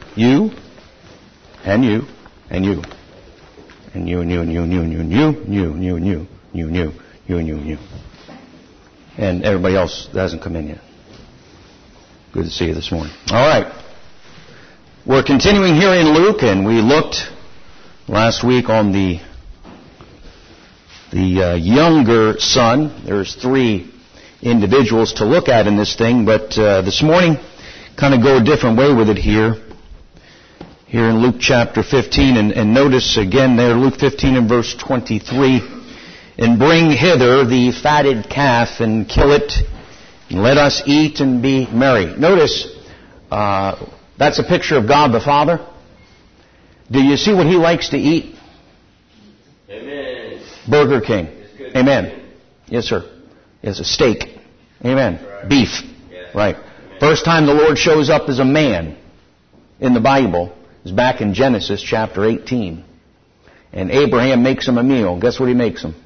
You, and you, and you. And you, and you, and you, and you, and you, and you, and you, and you, and you, you, and you, you, and you, and you. And everybody else that hasn't come in yet. Good to see you this morning. All right. We're continuing here in Luke, and we looked last week on the younger son. There's 3 individuals to look at in this thing, but this morning, kind of go a different way with it here. Here in Luke chapter 15, and notice again there, Luke 15 and verse 23, and bring hither the fatted calf, and kill it, and let us eat and be merry. Notice, that's a picture of God the Father. Do you see what He likes to eat? Amen. Burger King. Amen. Yes, sir. Yes, a steak. Amen. Right. Beef. Yes. Right. Amen. First time the Lord shows up as a man in the Bible is back in Genesis chapter 18. And Abraham makes him a meal. Guess what he makes him?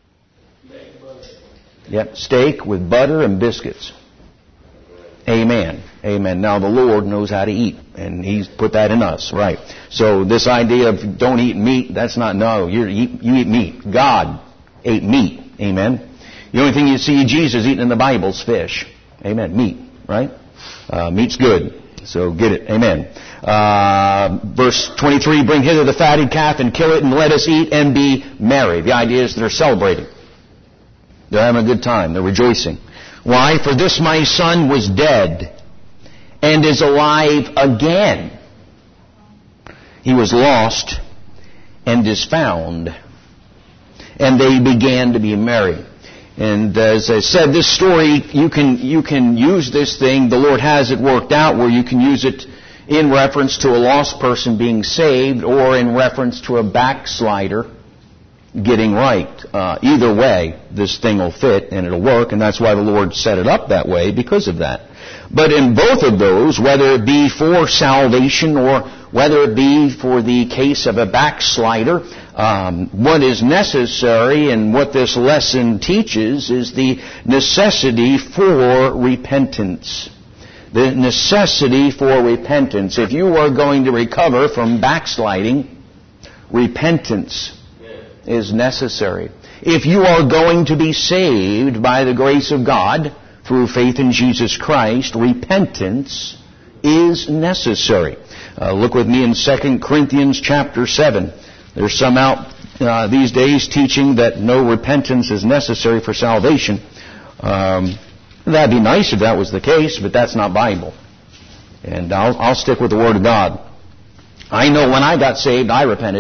Yep, steak with butter and biscuits. Amen. Amen. Now the Lord knows how to eat, and He's put that in us, right? So this idea of don't eat meat, that's not, no, you eat meat. God ate meat. Amen. The only thing you see Jesus eating in the Bible is fish. Amen. Meat, right? Meat's good. So get it. Amen. Verse 23, bring hither the fatted calf and kill it and let us eat and be merry. The idea is they're celebrating. They're having a good time. They're rejoicing. Why? For this my son was dead and is alive again. He was lost and is found. And they began to be merry. And as I said, this story, you can use this thing. The Lord has it worked out where you can use it in reference to a lost person being saved or in reference to a backslider getting right. Either way, this thing will fit and it'll work, and that's why the Lord set it up that way, because of that. But in both of those, whether it be for salvation or whether it be for the case of a backslider, what is necessary and what this lesson teaches is the necessity for repentance. The necessity for repentance. If you are going to recover from backsliding, repentance is necessary. If you are going to be saved by the grace of God through faith in Jesus Christ, repentance is necessary. Look with me in 2 Corinthians chapter 7. There's some out these days teaching that no repentance is necessary for salvation. That'd be nice if that was the case, but that's not Bible. And I'll stick with the Word of God. I know when I got saved, I repented.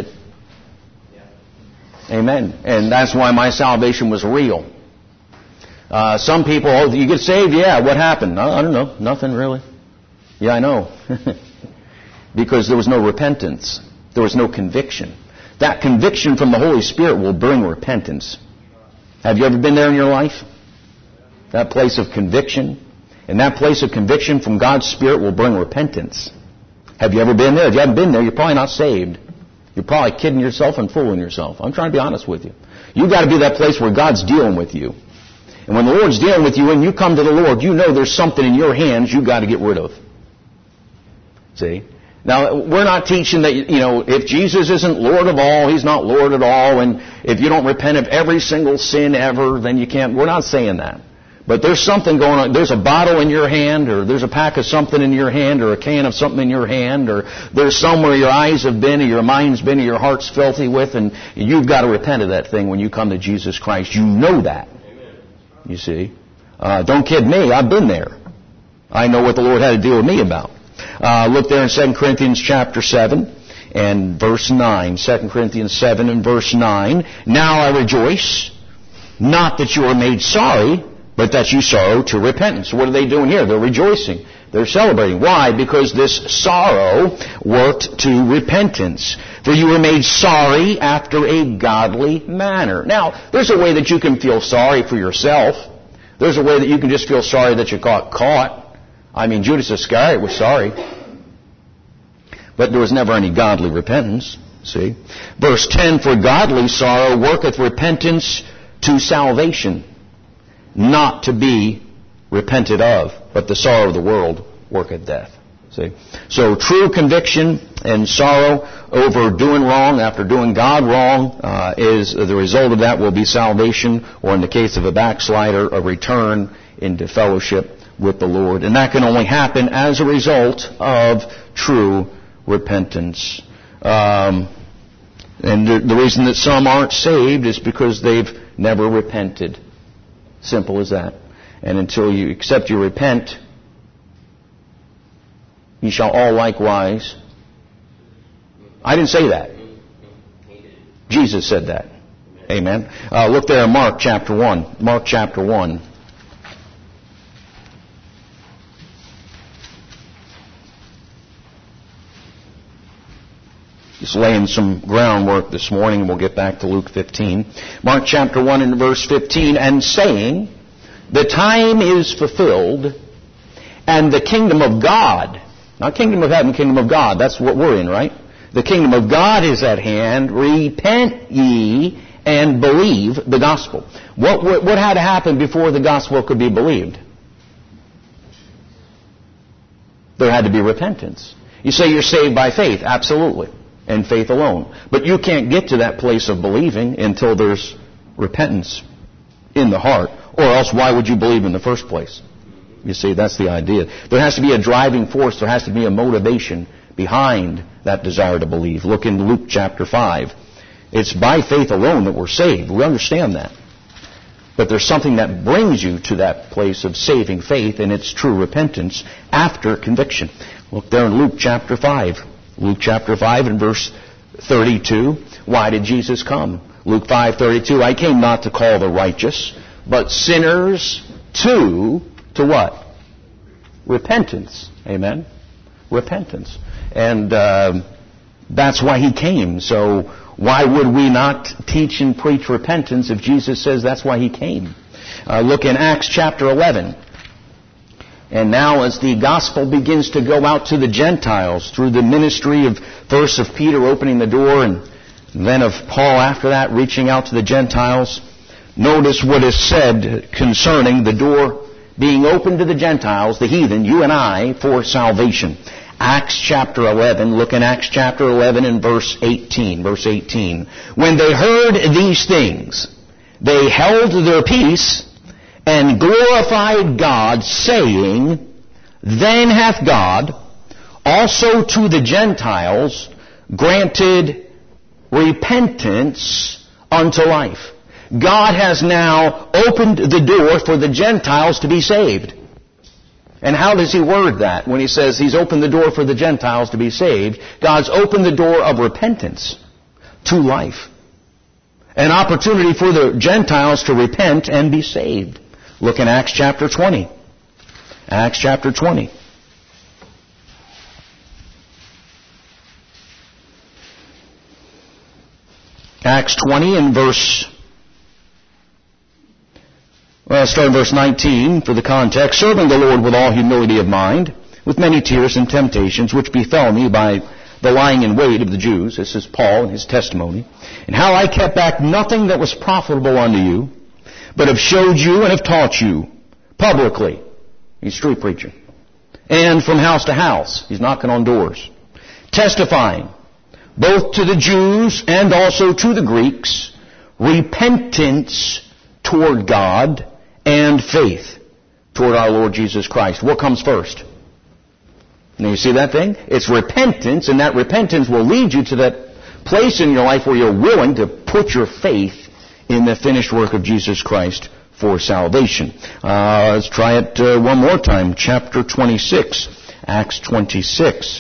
Amen. And that's why my salvation was real. Some people, oh, you get saved? Yeah, what happened? I don't know. Nothing really. Yeah, I know. Because there was no repentance. There was no conviction. That conviction from the Holy Spirit will bring repentance. Have you ever been there in your life? That place of conviction. And that place of conviction from God's Spirit will bring repentance. Have you ever been there? If you haven't been there, you're probably not saved. You're probably kidding yourself and fooling yourself. I'm trying to be honest with you. You've got to be that place where God's dealing with you. And when the Lord's dealing with you and you come to the Lord, you know there's something in your hands you've got to get rid of. See? Now, we're not teaching that, if Jesus isn't Lord of all, He's not Lord at all, and if you don't repent of every single sin ever, then you can't. We're not saying that. But there's something going on. There's a bottle in your hand, or there's a pack of something in your hand, or a can of something in your hand, or there's somewhere your eyes have been, or your mind's been, or your heart's filthy with, and you've got to repent of that thing when you come to Jesus Christ. You know that. Amen. You see? Don't kid me. I've been there. I know what the Lord had to deal with me about. Look there in 2 Corinthians chapter 7 and verse 9. 2 Corinthians 7 and verse 9. Now I rejoice, not that you are made sorry, but that you sorrow to repentance. What are they doing here? They're rejoicing. They're celebrating. Why? Because this sorrow worked to repentance. For you were made sorry after a godly manner. Now, there's a way that you can feel sorry for yourself. There's a way that you can just feel sorry that you got caught. I mean, Judas Iscariot was sorry. But there was never any godly repentance. See? Verse 10, for godly sorrow worketh repentance to salvation, not to be repented of, but the sorrow of the world worketh death. See? So true conviction and sorrow over doing wrong after doing God wrong is the result of that will be salvation, or in the case of a backslider, a return into fellowship with the Lord. And that can only happen as a result of true repentance. And the reason that some aren't saved is because they've never repented. Simple as that. And until you accept you repent, ye shall all likewise. I didn't say that. Jesus said that. Amen. Look there in Mark chapter 1. Mark chapter 1. Just laying some groundwork this morning, and we'll get back to Luke 15. Mark chapter 1 and verse 15, and saying, the time is fulfilled, and the kingdom of God, not kingdom of heaven, kingdom of God, that's what we're in, right? The kingdom of God is at hand. Repent ye and believe the gospel. What had to happen before the gospel could be believed? There had to be repentance. You say you're saved by faith. Absolutely. And faith alone. But you can't get to that place of believing until there's repentance in the heart. Or else why would you believe in the first place? You see, that's the idea. There has to be a driving force. There has to be a motivation behind that desire to believe. Look in Luke chapter 5. It's by faith alone that we're saved. We understand that. But there's something that brings you to that place of saving faith, and it's true repentance after conviction. Look there in Luke chapter 5. Luke chapter 5 and verse 32. Why did Jesus come? Luke 5:32. I came not to call the righteous, but sinners to what? Repentance. Amen? Repentance. And that's why He came. So why would we not teach and preach repentance if Jesus says that's why He came? Look in Acts chapter 11. And now as the gospel begins to go out to the Gentiles through the ministry of first of Peter opening the door and then of Paul after that reaching out to the Gentiles, notice what is said concerning the door being open to the Gentiles, the heathen, you and I, for salvation. Acts chapter 11, look in Acts chapter 11 and verse 18. Verse 18. When they heard these things, they held their peace and glorified God, saying, then hath God also to the Gentiles granted repentance unto life. God has now opened the door for the Gentiles to be saved. And how does He word that when He says He's opened the door for the Gentiles to be saved? God's opened the door of repentance to life. An opportunity for the Gentiles to repent and be saved. Look in Acts chapter 20. Acts chapter 20. Acts 20 and start in verse 19 for the context. Serving the Lord with all humility of mind, with many tears and temptations, which befell me by the lying in wait of the Jews. This is Paul and his testimony. And how I kept back nothing that was profitable unto you, but have showed you and have taught you publicly. He's a street preacher. And from house to house. He's knocking on doors. Testifying, both to the Jews and also to the Greeks, repentance toward God and faith toward our Lord Jesus Christ. What comes first? Now you see that thing? It's repentance, and that repentance will lead you to that place in your life where you're willing to put your faith in the finished work of Jesus Christ for salvation. Let's try it one more time. Chapter 26. Acts 26.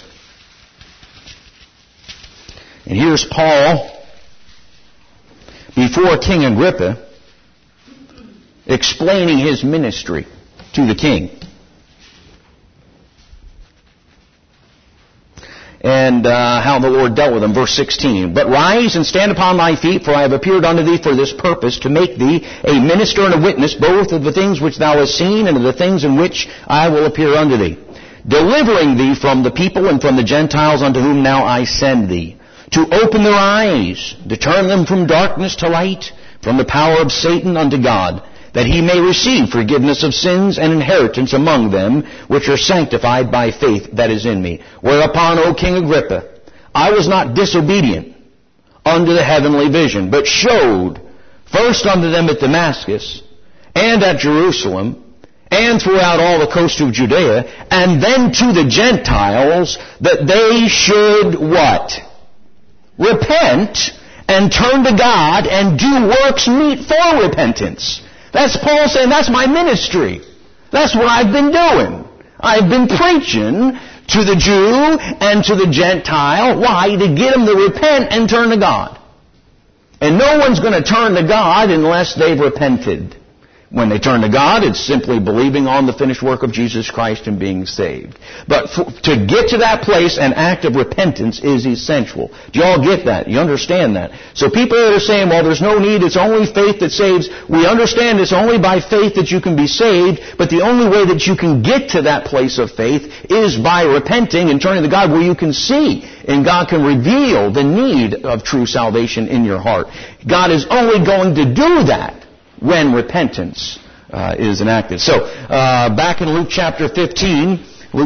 And here's Paul before King Agrippa explaining his ministry to the king. And how the Lord dealt with him. Verse 16. But rise and stand upon thy feet, for I have appeared unto thee for this purpose, to make thee a minister and a witness, both of the things which thou hast seen and of the things in which I will appear unto thee, delivering thee from the people and from the Gentiles unto whom now I send thee, to open their eyes, to turn them from darkness to light, from the power of Satan unto God, that he may receive forgiveness of sins and inheritance among them which are sanctified by faith that is in me. Whereupon, O King Agrippa, I was not disobedient unto the heavenly vision, but showed first unto them at Damascus, and at Jerusalem, and throughout all the coast of Judea, and then to the Gentiles, that they should what? Repent, and turn to God, and do works meet for repentance. That's Paul saying, that's my ministry. That's what I've been doing. I've been preaching to the Jew and to the Gentile. Why? To get them to repent and turn to God. And no one's going to turn to God unless they've repented. When they turn to God, it's simply believing on the finished work of Jesus Christ and being saved. But to get to that place, an act of repentance is essential. Do you all get that? You understand that? So people that are saying, well, there's no need, it's only faith that saves. We understand it's only by faith that you can be saved, but the only way that you can get to that place of faith is by repenting and turning to God, where you can see and God can reveal the need of true salvation in your heart. God is only going to do that when repentance is enacted. So, back in Luke chapter 15,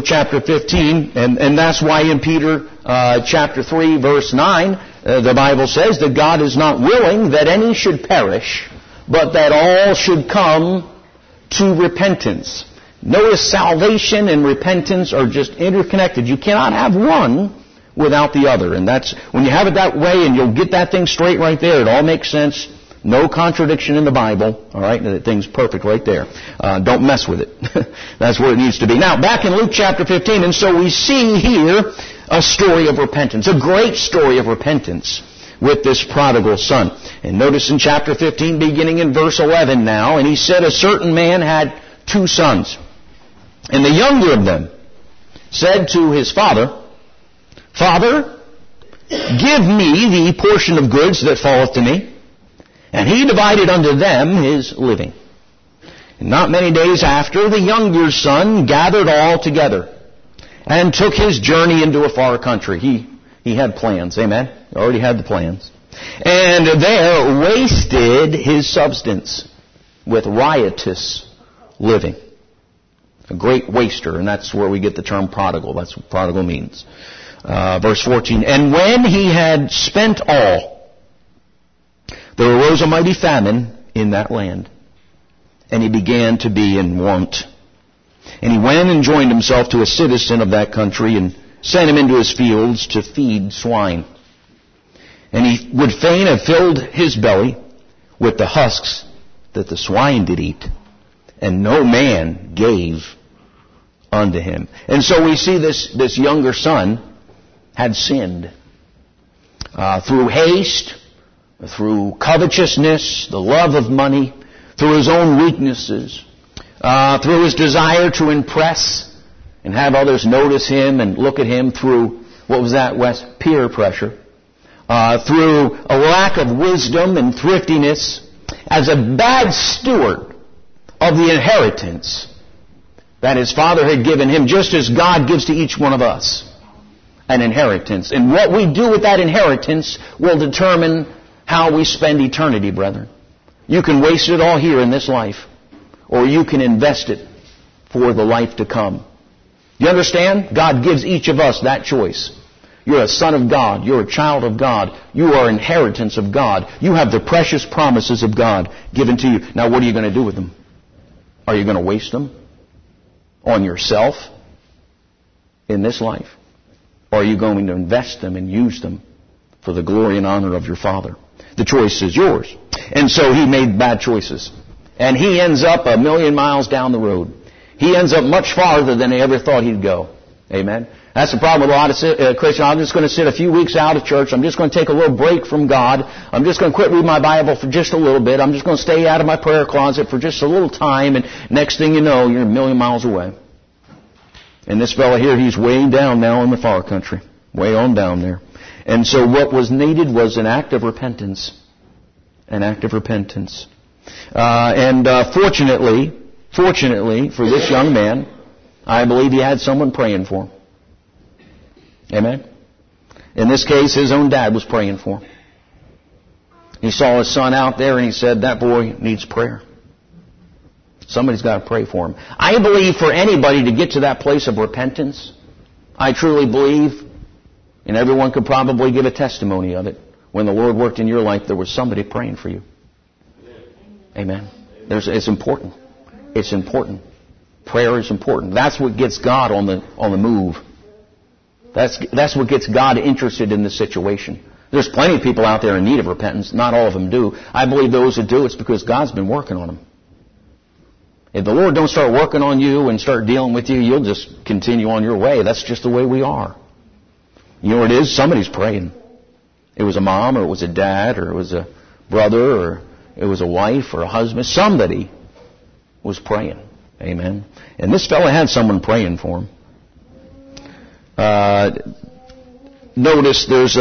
and that's why in Peter chapter 3, verse 9, the Bible says that God is not willing that any should perish, but that all should come to repentance. Notice salvation and repentance are just interconnected. You cannot have one without the other. And that's, when you have it that way and you'll get that thing straight right there, it all makes sense. No contradiction in the Bible, all right? The thing's perfect right there. Don't mess with it. That's where it needs to be. Now, back in Luke chapter 15, and so we see here a story of repentance, a great story of repentance with this prodigal son. And notice in chapter 15, beginning in verse 11 now, and he said, a certain man had 2 sons. And the younger of them said to his father, Father, give me the portion of goods that falleth to me. And he divided unto them his living. And not many days after, the younger son gathered all together and took his journey into a far country. He had plans, amen? He already had the plans. And there wasted his substance with riotous living. A great waster, and that's where we get the term prodigal. That's what prodigal means. Verse 14, and when he had spent all, there arose a mighty famine in that land, and he began to be in want. And he went and joined himself to a citizen of that country, and sent him into his fields to feed swine. And he would fain have filled his belly with the husks that the swine did eat, and no man gave unto him. And so we see this younger son had sinned through haste, through covetousness, the love of money, through his own weaknesses, through his desire to impress and have others notice him and look at him, through, what was that, Wes? Peer pressure, through a lack of wisdom and thriftiness, as a bad steward of the inheritance that his father had given him, just as God gives to each one of us an inheritance. And what we do with that inheritance will determine how we spend eternity, brethren. You can waste it all here in this life, or you can invest it for the life to come. You understand? God gives each of us that choice. You're a son of God. You're a child of God. You are inheritance of God. You have the precious promises of God given to you. Now, what are you going to do with them? Are you going to waste them on yourself in this life? Or are you going to invest them and use them for the glory and honor of your Father? The choice is yours. And so he made bad choices. And he ends up 1,000,000 miles down the road. He ends up much farther than he ever thought he'd go. Amen? That's the problem with a lot of Christians. I'm just going to sit a few weeks out of church. I'm just going to take a little break from God. I'm just going to quit reading my Bible for just a little bit. I'm just going to stay out of my prayer closet for just a little time. And next thing you know, you're 1,000,000 miles away. And this fellow here, he's way down now in the far country. Way on down there. And so what was needed was an act of repentance. An act of repentance. Fortunately for this young man, I believe he had someone praying for him. Amen? In this case, his own dad was praying for him. He saw his son out there and he said, that boy needs prayer. Somebody's got to pray for him. I believe for anybody to get to that place of repentance, I truly believe, and everyone could probably give a testimony of it, when the Lord worked in your life, there was somebody praying for you. Amen. It's important. It's important. Prayer is important. That's what gets God on the move. That's what gets God interested in the situation. There's plenty of people out there in need of repentance. Not all of them do. I believe those that do, it's because God's been working on them. If the Lord don't start working on you and start dealing with you, you'll just continue on your way. That's just the way we are. You know what it is? Somebody's praying. It was a mom, or it was a dad, or it was a brother, or it was a wife, or a husband. Somebody was praying. Amen. And this fellow had someone praying for him. Notice there's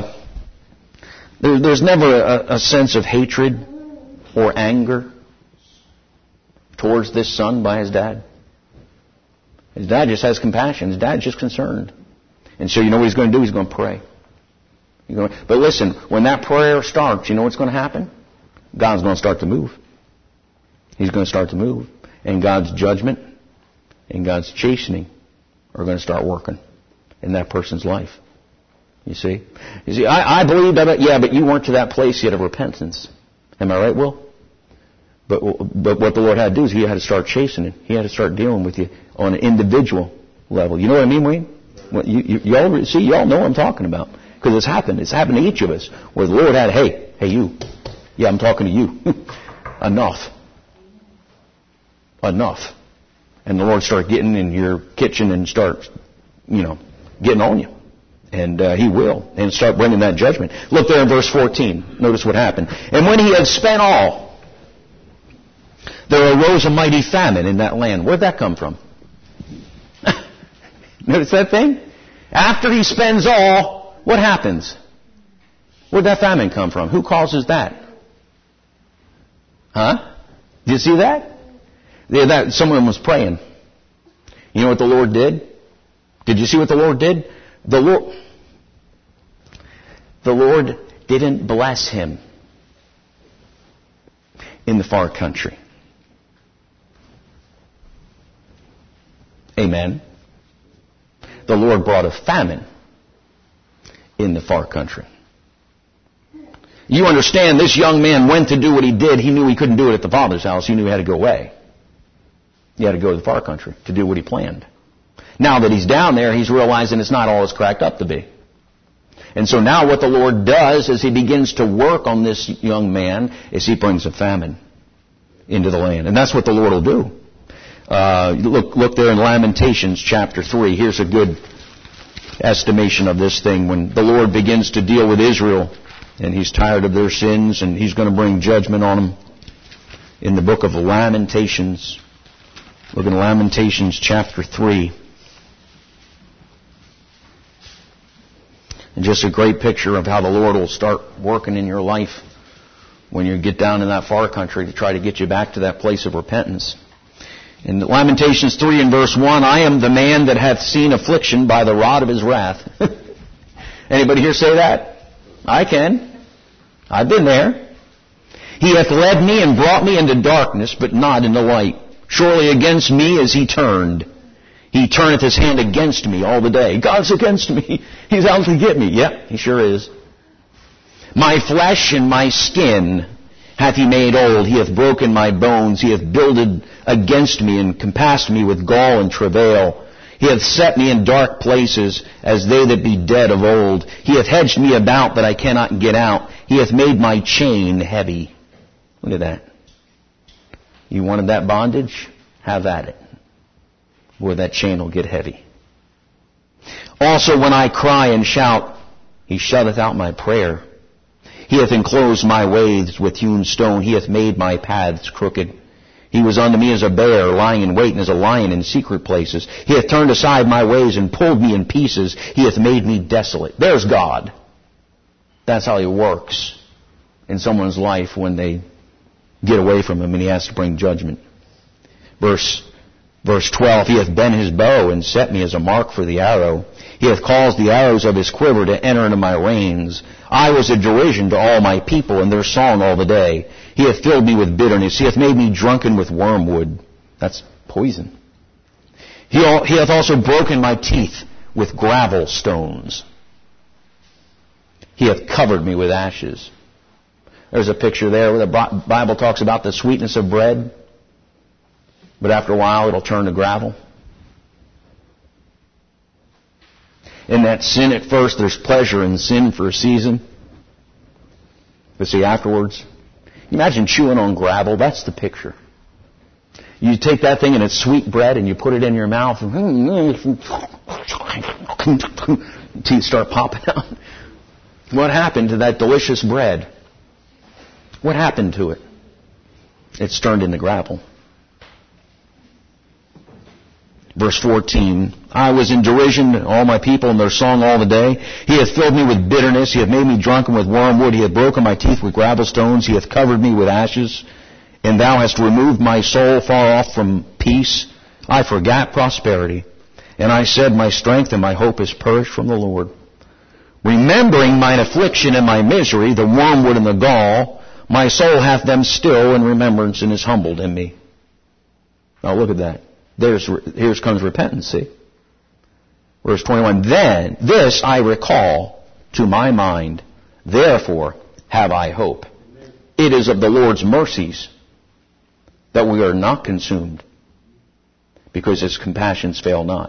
never a sense of hatred or anger towards this son by his dad. His dad just has compassion. His dad's just concerned. And so you know what he's going to do? He's going to pray. But listen, when that prayer starts, you know what's going to happen? God's going to start to move. He's going to start to move. And God's judgment and God's chastening are going to start working in that person's life. You see, I believe that, yeah, but you weren't to that place yet of repentance. Am I right, Will? But what the Lord had to do is He had to start chastening. He had to start dealing with you on an individual level. You know what I mean, Wayne? Y'all know what I'm talking about. Because it's happened. It's happened to each of us. Where the Lord had, hey, you. Yeah, I'm talking to you. Enough. And the Lord started getting in your kitchen and start, getting on you. And He will. And start bringing that judgment. Look there in verse 14. Notice what happened. And when he had spent all, there arose a mighty famine in that land. Where'd that come from? Notice that thing? After he spends all, what happens? Where'd that famine come from? Who causes that? Huh? Did you see that? Yeah, someone was praying. You know what the Lord did? Did you see what the Lord did? The Lord didn't bless him in the far country. Amen. The Lord brought a famine in the far country. You understand, this young man went to do what he did. He knew he couldn't do it at the Father's house. He knew he had to go away. He had to go to the far country to do what he planned. Now that he's down there, he's realizing it's not all it's cracked up to be. And so now what the Lord does is He begins to work on this young man is He brings a famine into the land. And that's what the Lord will do. Look there in Lamentations chapter 3. Here's a good estimation of this thing. When the Lord begins to deal with Israel and He's tired of their sins and He's going to bring judgment on them. In the book of Lamentations, look in Lamentations chapter 3. And just a great picture of how the Lord will start working in your life when you get down in that far country to try to get you back to that place of repentance. In Lamentations 3 and verse 1, I am the man that hath seen affliction by the rod of His wrath. Anybody here say that? I can. I've been there. He hath led me and brought me into darkness, but not into light. Surely against me is He turned. He turneth His hand against me all the day. God's against me. He's out to get me. Yep, He sure is. My flesh and my skin hath He made old. He hath broken my bones. He hath builded against me and compassed me with gall and travail. He hath set me in dark places as they that be dead of old. He hath hedged me about that I cannot get out. He hath made my chain heavy. Look at that. You wanted that bondage? Have at it. Boy, that chain will get heavy. Also when I cry and shout, He shutteth out my prayer. He hath enclosed my ways with hewn stone. He hath made my paths crooked. He was unto me as a bear, lying in wait, and as a lion in secret places. He hath turned aside my ways and pulled me in pieces. He hath made me desolate. There's God. That's how He works in someone's life when they get away from Him and He has to bring judgment. Verse 12, He hath bent His bow and set me as a mark for the arrow. He hath caused the arrows of His quiver to enter into my reins. I was a derision to all my people, and their song all the day. He hath filled me with bitterness. He hath made me drunken with wormwood. That's poison. He hath also broken my teeth with gravel stones. He hath covered me with ashes. There's a picture there where the Bible talks about the sweetness of bread, but after a while it'll turn to gravel. In that sin at first, there's pleasure in sin for a season. But see, afterwards, imagine chewing on gravel. That's the picture. You take that thing and it's sweet bread and you put it in your mouth and teeth start popping out. What happened to that delicious bread? What happened to it? It's turned into gravel. Verse 14, I was in derision, all my people, and their song all the day. He hath filled me with bitterness. He hath made me drunken with wormwood. He hath broken my teeth with gravel stones. He hath covered me with ashes. And thou hast removed my soul far off from peace. I forgot prosperity. And I said, my strength and my hope is perished from the Lord. Remembering mine affliction and my misery, the wormwood and the gall, my soul hath them still in remembrance and is humbled in me. Now look at that. Here comes repentance, see? Verse 21, then this I recall to my mind, therefore have I hope. It is of the Lord's mercies that we are not consumed, because His compassions fail not.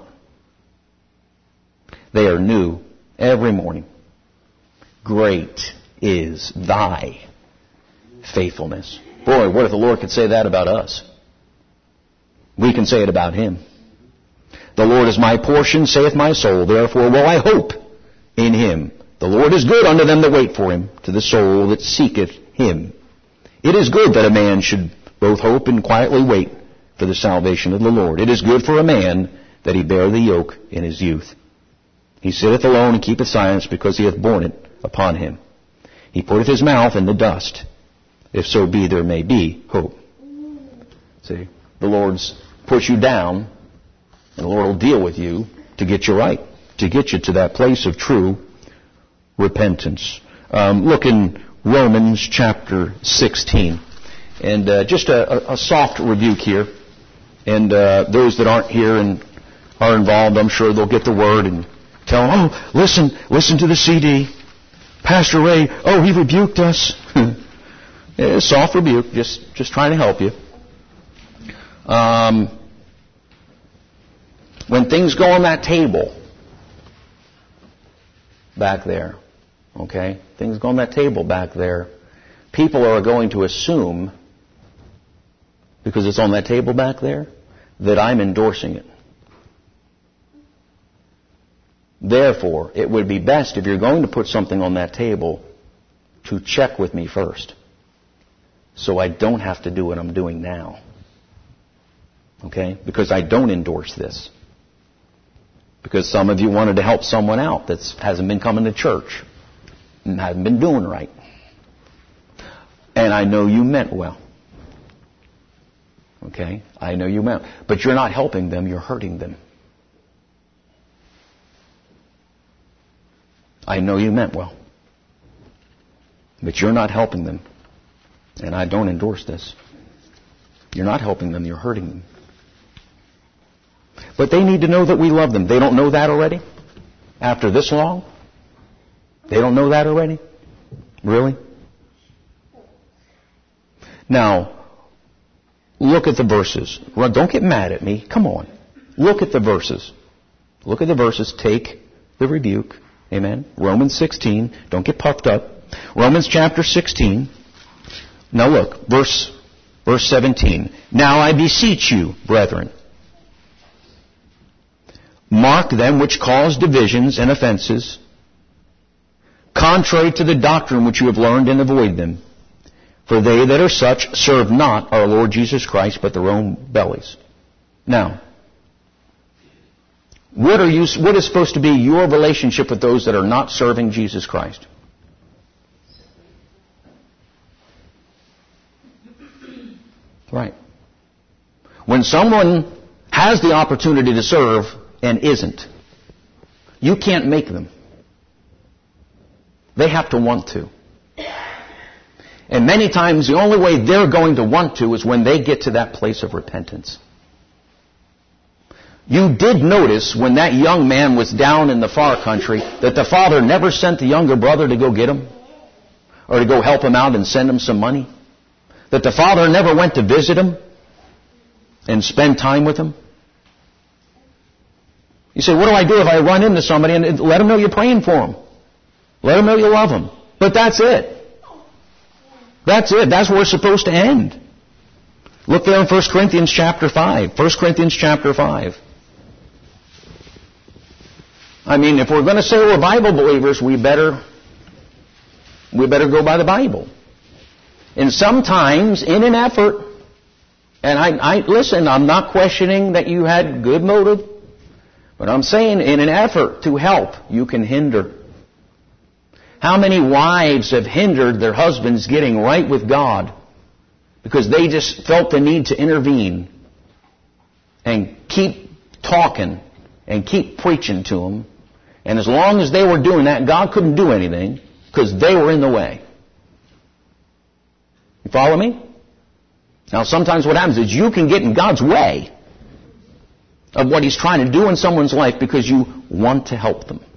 They are new every morning. Great is thy faithfulness. Boy, what if the Lord could say that about us? We can say it about Him. The Lord is my portion, saith my soul, therefore will I hope in Him. The Lord is good unto them that wait for Him, to the soul that seeketh Him. It is good that a man should both hope and quietly wait for the salvation of the Lord. It is good for a man that he bear the yoke in his youth. He sitteth alone and keepeth silence, because he hath borne it upon him. He putteth his mouth in the dust, if so be there may be hope. See, the Lord's push you down, and the Lord will deal with you to get you right, to get you to that place of true repentance. Look in Romans chapter 16. And just a soft rebuke here. And those that aren't here and are involved, I'm sure they'll get the word and tell them, oh, listen to the CD. Pastor Ray, oh, he rebuked us. A soft rebuke, just trying to help you. When things go on that table back there, okay, things go on that table back there, people are going to assume, because it's on that table back there, that I'm endorsing it. Therefore, it would be best, if you're going to put something on that table, to check with me first, so I don't have to do what I'm doing now. Okay? Because I don't endorse this. Because some of you wanted to help someone out that hasn't been coming to church and hasn't been doing right. And I know you meant well. Okay? I know you meant. But you're not helping them, you're hurting them. I know you meant well. But you're not helping them. And I don't endorse this. You're not helping them, you're hurting them. But they need to know that we love them. They don't know that already? After this long? They don't know that already? Really? Now, look at the verses. Well, don't get mad at me. Come on. Look at the verses. Look at the verses. Take the rebuke. Amen. Romans 16. Don't get puffed up. Romans chapter 16. Now look. Verse 17. Now I beseech you, brethren, mark them which cause divisions and offenses, contrary to the doctrine which you have learned, and avoid them. For they that are such serve not our Lord Jesus Christ, but their own bellies. Now, what is supposed to be your relationship with those that are not serving Jesus Christ? Right. When someone has the opportunity to serve and isn't, you can't make them. They have to want to. And many times the only way they're going to want to is when they get to that place of repentance. You did notice when that young man was down in the far country that the father never sent the younger brother to go get him or to go help him out and send him some money. That the father never went to visit him and spend time with him. You say, what do I do if I run into somebody? And let them know you're praying for them. Let them know you love them. But that's it. That's it. That's where it's supposed to end. Look there in 1 Corinthians chapter 5. 1 Corinthians chapter 5. I mean, if we're going to say we're Bible believers, we better go by the Bible. And sometimes, in an effort, and I listen, I'm not questioning that you had good motive, but I'm saying in an effort to help, you can hinder. How many wives have hindered their husbands getting right with God because they just felt the need to intervene and keep talking and keep preaching to them? And as long as they were doing that, God couldn't do anything because they were in the way. You follow me? Now, sometimes what happens is you can get in God's way of what He's trying to do in someone's life because you want to help them.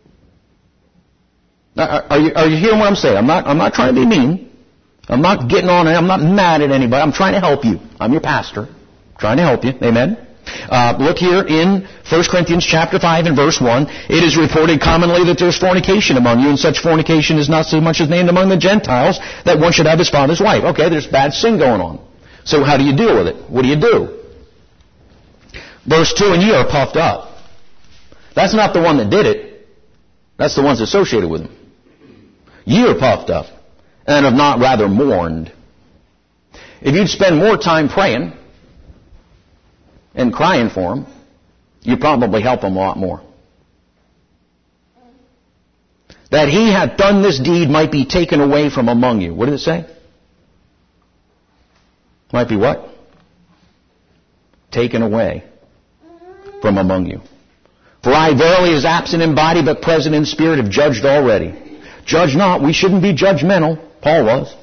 Now, are you hearing what I'm saying? I'm not trying to be mean. I'm not getting on it. I'm not mad at anybody. I'm trying to help you. I'm your pastor. I'm trying to help you. Amen? Look here in 1 Corinthians chapter 5 and verse 1. It is reported commonly that there's fornication among you, and such fornication is not so much as named among the Gentiles, that one should have his father's wife. Okay, there's bad sin going on. So how do you deal with it? What do you do? Verse 2, and ye are puffed up. That's not the one that did it. That's the ones associated with him. Ye are puffed up, and have not rather mourned. If you'd spend more time praying and crying for them, you probably help them a lot more. That he hath done this deed might be taken away from among you. What did it say? Might be what? Taken away from among you. For I verily is absent in body, but present in spirit, have judged already. Judge not. We shouldn't be judgmental. Paul was.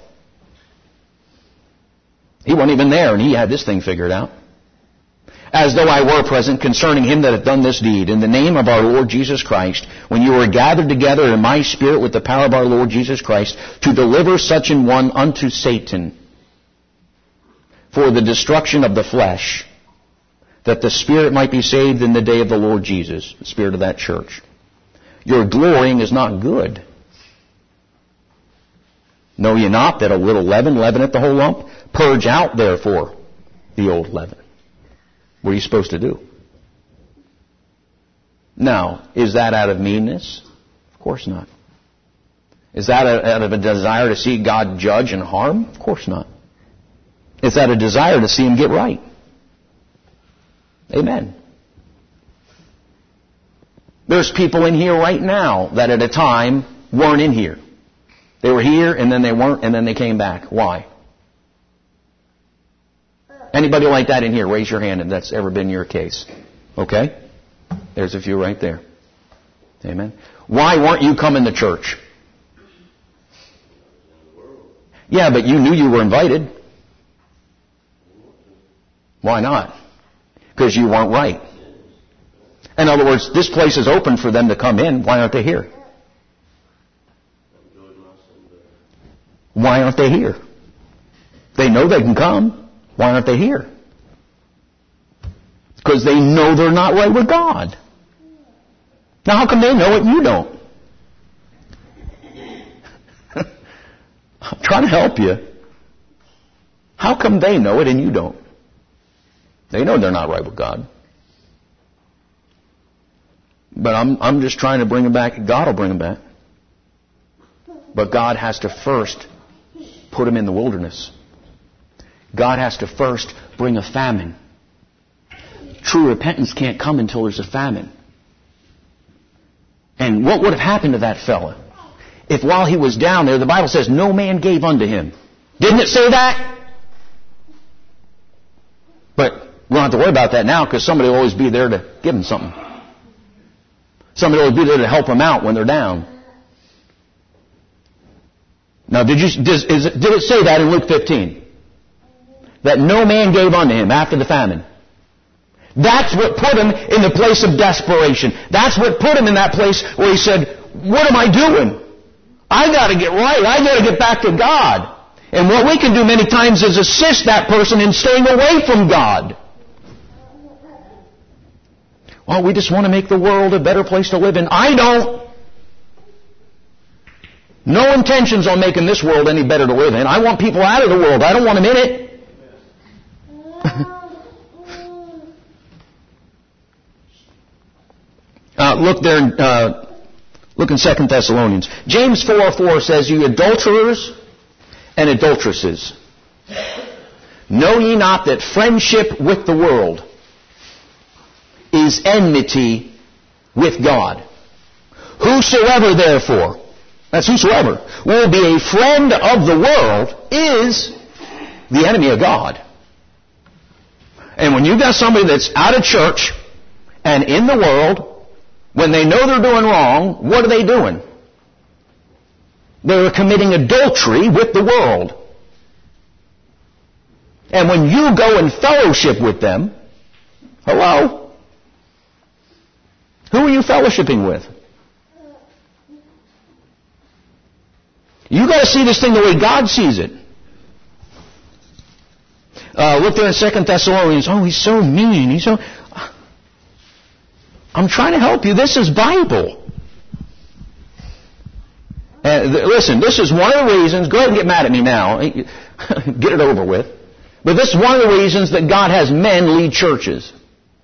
He wasn't even there, and he had this thing figured out. As though I were present concerning him that hath done this deed, in the name of our Lord Jesus Christ, when you were gathered together in my spirit with the power of our Lord Jesus Christ, to deliver such an one unto Satan, for the destruction of the flesh, that the spirit might be saved in the day of the Lord Jesus, the spirit of that church. Your glorying is not good. Know ye not that a little leaven leaveneth the whole lump? Purge out, therefore, the old leaven. What are you supposed to do? Now, is that out of meanness? Of course not. Is that out of a desire to see God judge and harm? Of course not. Is that a desire to see Him get right? Amen. There's people in here right now that at a time weren't in here. They were here and then they weren't and then they came back. Why? Anybody like that in here? Raise your hand if that's ever been your case. Okay? There's a few right there. Amen. Why weren't you coming to church? Yeah, but you knew you were invited. Why not? Because you weren't right. In other words, this place is open for them to come in. Why aren't they here? Why aren't they here? They know they can come. Why aren't they here? Because they know they're not right with God. Now how come they know it and you don't? I'm trying to help you. How come they know it and you don't? They know they're not right with God. But I'm just trying to bring them back. God will bring them back. But God has to first put them in the wilderness. God has to first bring a famine. True repentance can't come until there's a famine. And what would have happened to that fella if while he was down there, the Bible says, no man gave unto him? Didn't it say that? But we don't have to worry about that now because somebody will always be there to give him something. Somebody will always be there to help them out when they're down. Now, did it say that in Luke 15? That no man gave unto him after the famine? That's what put him in the place of desperation. That's what put him in that place where he said, what am I doing? I got to get right. I got to get back to God. And what we can do many times is assist that person in staying away from God. Well, we just want to make the world a better place to live in. I don't. No intentions on making this world any better to live in. I want people out of the world. I don't want them in it. Look there, look in 2 Thessalonians. James 4:4 says, you adulterers and adulteresses, know ye not that friendship with the world is enmity with God? Whosoever therefore, that's whosoever, will be a friend of the world is the enemy of God. And when you've got somebody that's out of church and in the world, when they know they're doing wrong, what are they doing? They're committing adultery with the world. And when you go in fellowship with them, hello? Who are you fellowshipping with? You got to see this thing the way God sees it. Look there in 2 Thessalonians. Oh, he's so mean. He's so... I'm trying to help you. This is Bible. Listen, this is one of the reasons, go ahead and get mad at me now. Get it over with. But this is one of the reasons that God has men lead churches.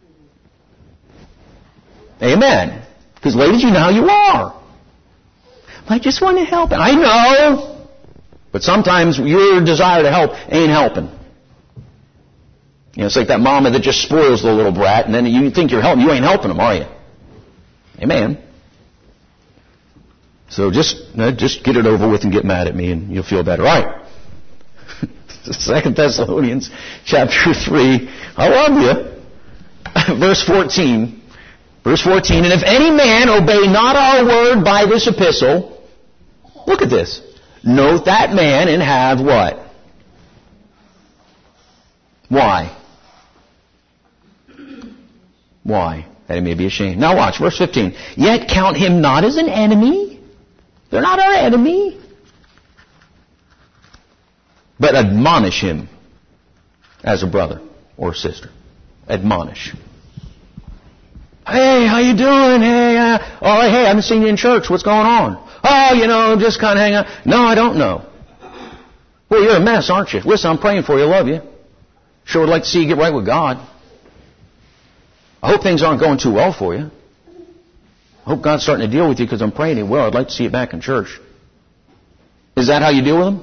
Amen. Because ladies, you know how you are. I just want to help. I know. But sometimes your desire to help ain't helping. You know, it's like that mama that just spoils the little brat, and then you think you're helping. You ain't helping them, are you? Amen. So just get it over with and get mad at me, and you'll feel better. All right. 2 Thessalonians chapter 3. I love you. Verse 14. Verse 14. And if any man obey not our word by this epistle, look at this. Note that man and have what? Why? Why? That he may be ashamed. Now watch, verse 15. Yet count him not as an enemy. They're not our enemy. But admonish him as a brother or sister. Admonish. Hey, how you doing? Hey, hey, I haven't seen you in church. What's going on? Oh, just kind of hang out. No, I don't know. Well, you're a mess, aren't you? Listen, I'm praying for you. I love you. Sure would like to see you get right with God. I hope things aren't going too well for you. I hope God's starting to deal with you because I'm praying He will. I'd like to see you back in church. Is that how you deal with them?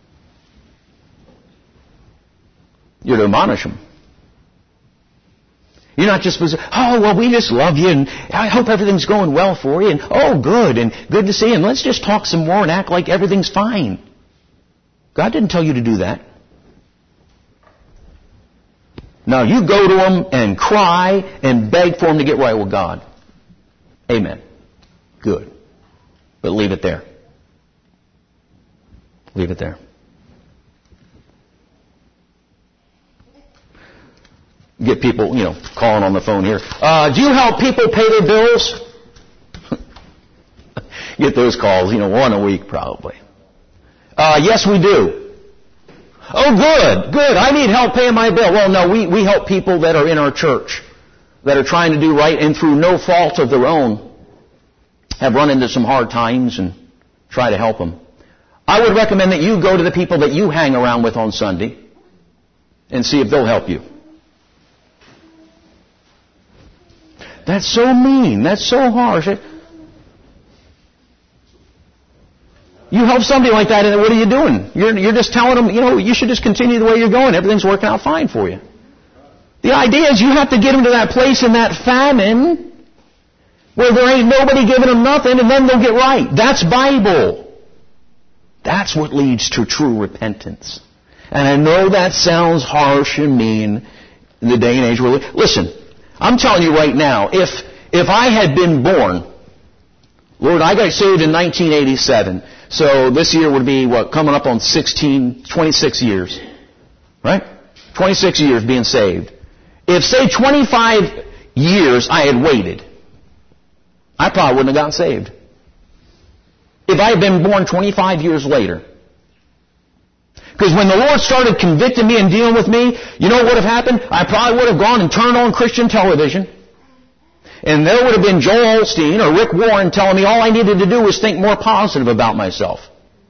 You're to admonish them. You're not just, we just love you and I hope everything's going well for you and good to see you and let's just talk some more and act like everything's fine. God didn't tell you to do that. Now you go to them and cry and beg for them to get right with God. Amen. Good. But leave it there. Leave it there. Get people, calling on the phone here. Do you help people pay their bills? Get those calls, one a week probably. Yes, we do. Oh, good. I need help paying my bill. Well, no, we help people that are in our church, that are trying to do right and through no fault of their own have run into some hard times and try to help them. I would recommend that you go to the people that you hang around with on Sunday and see if they'll help you. That's so mean. That's so harsh. You help somebody like that, and what are you doing? You're just telling them, you should just continue the way you're going. Everything's working out fine for you. The idea is you have to get them to that place in that famine where there ain't nobody giving them nothing, and then they'll get right. That's Bible. That's what leads to true repentance. And I know that sounds harsh and mean in the day and age we're living. Listen, I'm telling you right now, if I had been born, Lord, I got saved in 1987, so this year would be, coming up on 26 years. Right? 26 years being saved. If, say, 25 years I had waited, I probably wouldn't have gotten saved. If I had been born 25 years later. Because when the Lord started convicting me and dealing with me, you know what would have happened? I probably would have gone and turned on Christian television. And there would have been Joel Osteen or Rick Warren telling me all I needed to do was think more positive about myself.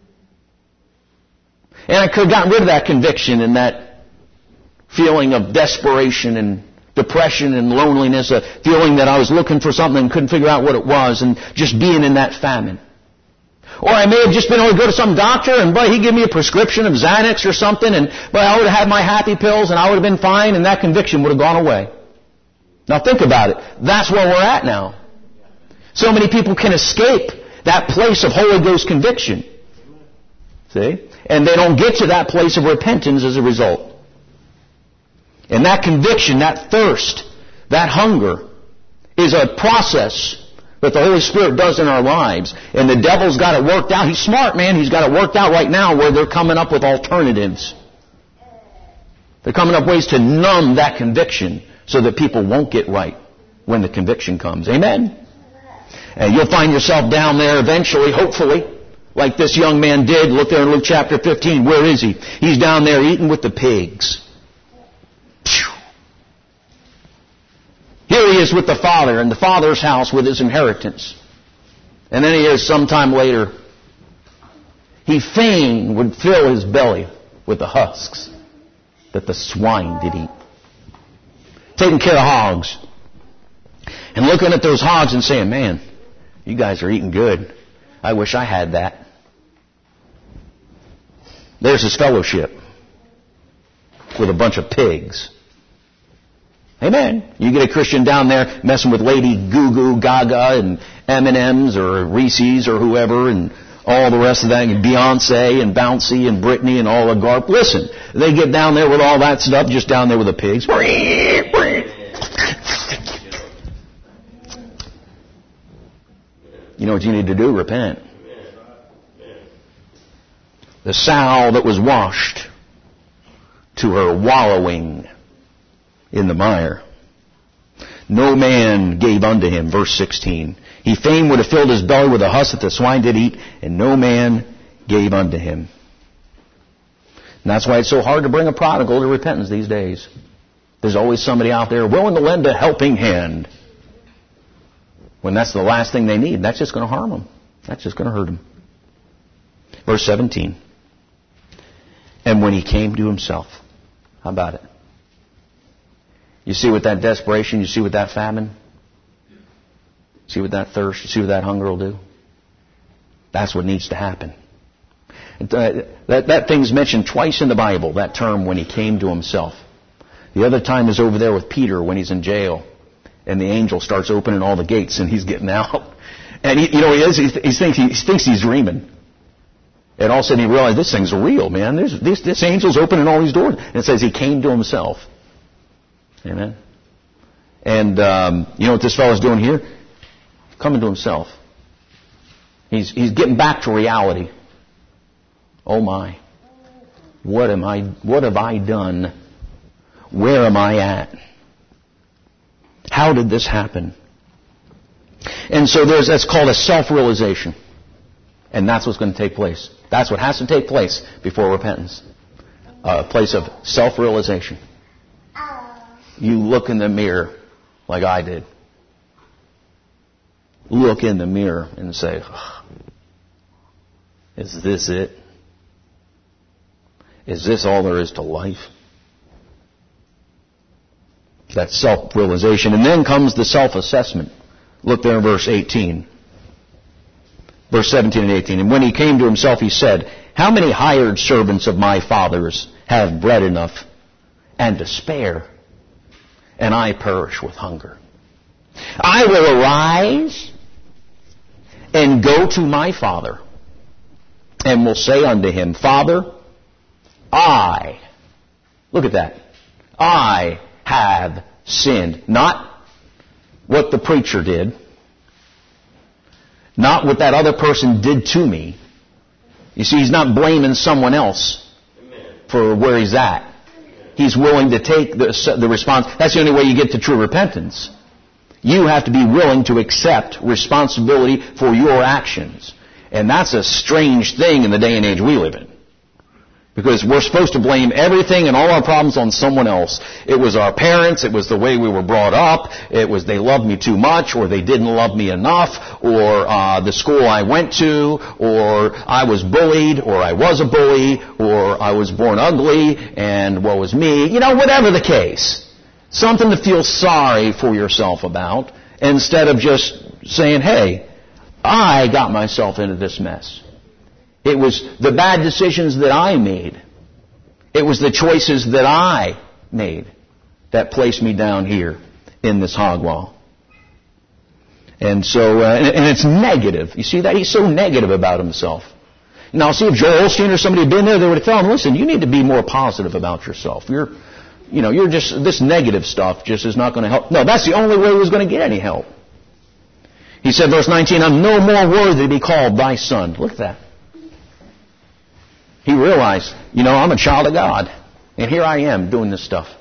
And I could have gotten rid of that conviction and that feeling of desperation and depression and loneliness, a feeling that I was looking for something and couldn't figure out what it was, and just being in that famine. Or I may have just been able to go to some doctor and, boy, he'd give me a prescription of Xanax or something, and, boy, I would have had my happy pills and I would have been fine, and that conviction would have gone away. Now think about it. That's where we're at now. So many people can escape that place of Holy Ghost conviction. See? And they don't get to that place of repentance as a result. And that conviction, that thirst, that hunger is a process that the Holy Spirit does in our lives. And the devil's got it worked out. He's smart, man. He's got it worked out right now where they're coming up with alternatives. They're coming up with ways to numb that conviction so that people won't get right when the conviction comes. Amen? And you'll find yourself down there eventually, hopefully, like this young man did. Look there in Luke chapter 15. Where is he? He's down there eating with the pigs. Here he is with the Father in the Father's house with his inheritance. And then he is sometime later. He fain would fill his belly with the husks that the swine did eat. Taking care of hogs. And looking at those hogs and saying, man, you guys are eating good. I wish I had that. There's his fellowship with a bunch of pigs. Amen. You get a Christian down there messing with Lady Goo Goo Gaga and M&M's or Reese's or whoever and all the rest of that, and Beyonce and Bouncy and Britney and all the garb. Listen, they get down there with all that stuff, just down there with the pigs. You know what you need to do? Repent. The sow that was washed to her wallowing in the mire. No man gave unto him, verse 16. He fain would have filled his belly with the husk that the swine did eat, and no man gave unto him. And that's why it's so hard to bring a prodigal to repentance these days. There's always somebody out there willing to lend a helping hand. When that's the last thing they need, that's just going to harm them. That's just going to hurt them. Verse 17. And when he came to himself. How about it? You see what that desperation, you see what that famine, see what that thirst, you see what that hunger will do? That's what needs to happen. That thing's mentioned twice in the Bible, that term, when he came to himself. The other time is over there with Peter when he's in jail. And the angel starts opening all the gates and he's getting out. And he thinks he's dreaming. And all of a sudden he realized this thing's real, man. This angel's opening all these doors. And it says he came to himself. Amen. And you know what this fellow's doing here? Coming to himself. He's getting back to reality. Oh my. What have I done? Where am I at? How did this happen? And so that's called a self-realization. And that's what's going to take place. That's what has to take place before repentance. A place of self-realization. You look in the mirror like I did. Look in the mirror and say, is this it? Is this all there is to life? That self-realization. And then comes the self-assessment. Look there in verse 18. Verse 17 and 18. And when he came to himself, he said, how many hired servants of my father's have bread enough and to spare, and I perish with hunger? I will arise and go to my father, and will say unto him, Father, look at that, I have sinned. Not what the preacher did. Not what that other person did to me. You see, he's not blaming someone else for where he's at. He's willing to take the response. That's the only way you get to true repentance. You have to be willing to accept responsibility for your actions. And that's a strange thing in the day and age we live in. Because we're supposed to blame everything and all our problems on someone else. It was our parents, it was the way we were brought up, it was they loved me too much, or they didn't love me enough, or the school I went to, or I was bullied, or I was a bully, or I was born ugly, and woe is me. You know, whatever the case. Something to feel sorry for yourself about, instead of just saying, hey, I got myself into this mess. It was the bad decisions that I made. It was the choices that I made that placed me down here in this hog wall. And so, and it's negative. You see that? He's so negative about himself. Now, see, if Joel Osteen or somebody had been there, they would have told him, listen, you need to be more positive about yourself. You're just, this negative stuff just is not going to help. No, that's the only way he was going to get any help. He said, verse 19, I'm no more worthy to be called thy son. Look at that. He realized, I'm a child of God. And here I am doing this stuff.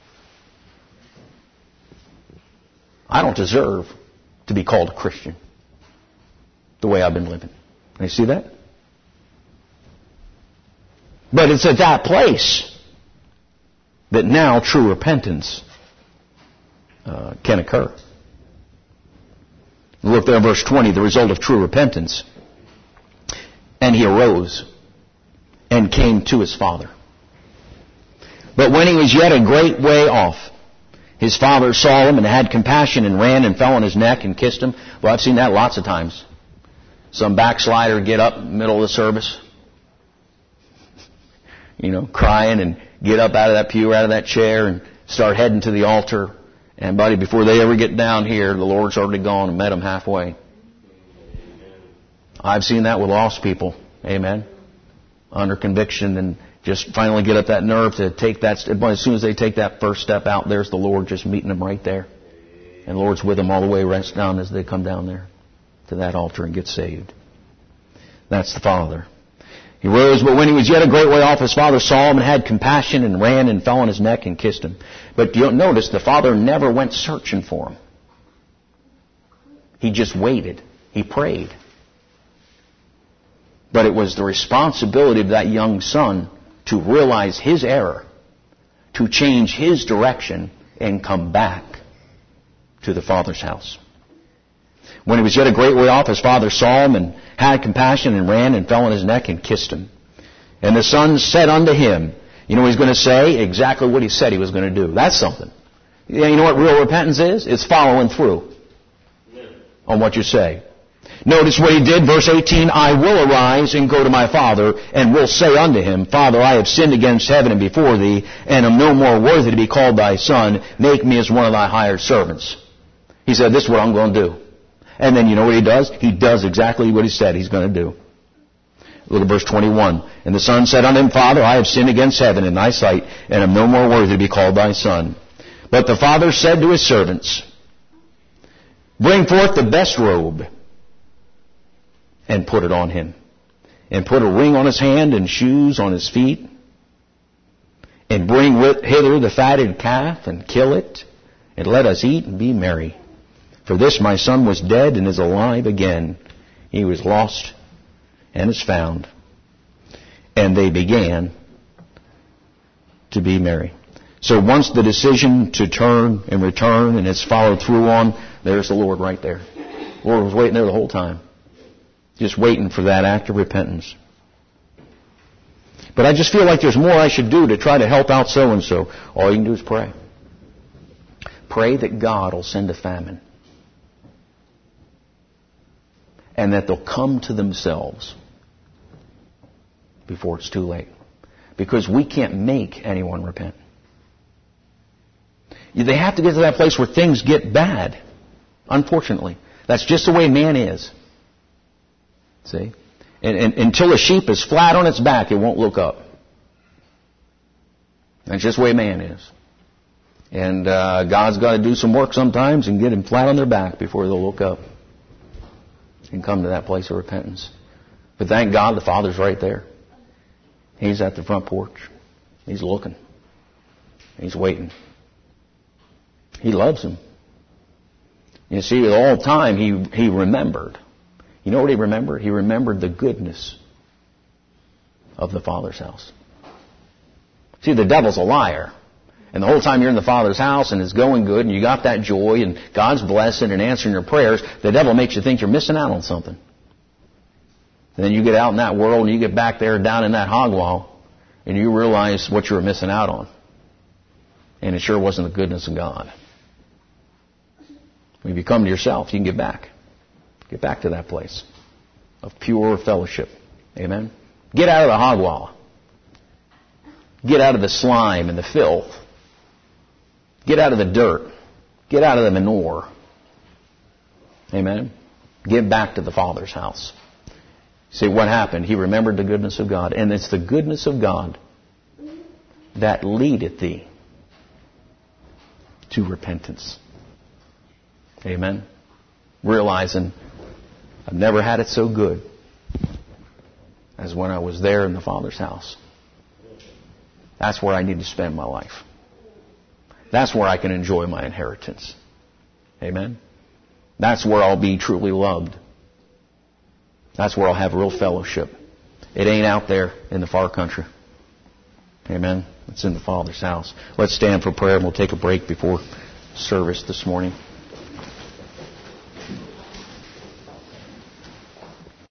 I don't deserve to be called a Christian the way I've been living. You see that? But it's at that place that now true repentance can occur. Look there in verse 20, the result of true repentance. And he arose and came to his father. But when he was yet a great way off, his father saw him and had compassion and ran and fell on his neck and kissed him. Well, I've seen that lots of times. Some backslider get up in the middle of the service, crying, and get up out of that pew, out of that chair, and start heading to the altar. And buddy, before they ever get down here, the Lord's already gone and met them halfway. I've seen that with lost people. Amen. Under conviction, and just finally get up that nerve to take that step. As soon as they take that first step out, there's the Lord just meeting them right there. And the Lord's with them all the way right down as they come down there to that altar and get saved. That's the Father. He rose, but when he was yet a great way off, his father saw him and had compassion and ran and fell on his neck and kissed him. But you notice the father never went searching for him. He just waited. He prayed. But it was the responsibility of that young son to realize his error, to change his direction, and come back to the Father's house. When he was yet a great way off, his father saw him and had compassion and ran and fell on his neck and kissed him. And the son said unto him, you know what he's going to say? Exactly what he said he was going to do. That's something. You know what real repentance is? It's following through on what you say. Notice what he did, verse 18, I will arise and go to my father, and will say unto him, Father, I have sinned against heaven and before thee, and am no more worthy to be called thy son. Make me as one of thy hired servants. He said, this is what I'm going to do. And then you know what he does? He does exactly what he said he's going to do. Look at verse 21. And the son said unto him, Father, I have sinned against heaven in thy sight, and am no more worthy to be called thy son. But the father said to his servants, Bring forth the best robe, and put it on him, and put a ring on his hand and shoes on his feet, and bring hither the fatted calf, and kill it, and let us eat and be merry. For this my son was dead and is alive again. He was lost and is found. And they began to be merry. So once the decision to turn and return and it's followed through on, there's the Lord right there. The Lord was waiting there the whole time. Just waiting for that act of repentance. But I just feel like there's more I should do to try to help out so-and-so. All you can do is pray. Pray that God will send a famine. And that they'll come to themselves before it's too late. Because we can't make anyone repent. They have to get to that place where things get bad. Unfortunately. That's just the way man is. See? And until a sheep is flat on its back, it won't look up. That's just the way man is. And God's got to do some work sometimes and get them flat on their back before they'll look up and come to that place of repentance. But thank God the Father's right there. He's at the front porch. He's looking. He's waiting. He loves him. You see, all the time he remembered. You know what he remembered? He remembered the goodness of the Father's house. See, the devil's a liar. And the whole time you're in the Father's house and it's going good and you got that joy and God's blessing and answering your prayers, the devil makes you think you're missing out on something. And then you get out in that world and you get back there down in that hog wall and you realize what you were missing out on. And it sure wasn't the goodness of God. When you come to yourself, you can get back. Get back to that place of pure fellowship. Amen? Get out of the hog wall. Get out of the slime and the filth. Get out of the dirt. Get out of the manure. Amen? Get back to the Father's house. See what happened? He remembered the goodness of God. And it's the goodness of God that leadeth thee to repentance. Amen? Realizing I've never had it so good as when I was there in the Father's house. That's where I need to spend my life. That's where I can enjoy my inheritance. Amen? That's where I'll be truly loved. That's where I'll have real fellowship. It ain't out there in the far country. Amen? It's in the Father's house. Let's stand for prayer and we'll take a break before service this morning.